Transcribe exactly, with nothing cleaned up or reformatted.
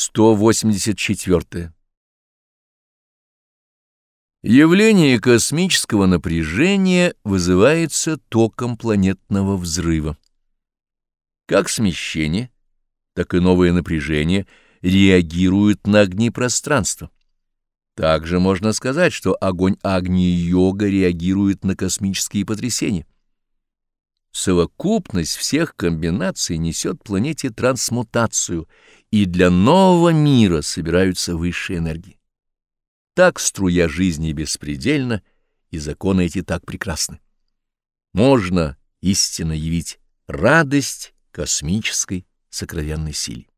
сто восемьдесят четыре. Явление космического напряжения вызывается током планетного взрыва. Как смещение, так и новое напряжение реагируют на огни пространства. Также можно сказать, что огонь Агни-йога реагирует на космические потрясения. Совокупность всех комбинаций несет планете трансмутацию, и для нового мира собираются высшие энергии. Так струя жизни беспредельна, и законы эти так прекрасны. Можно истинно явить радость космической сокровенной силе.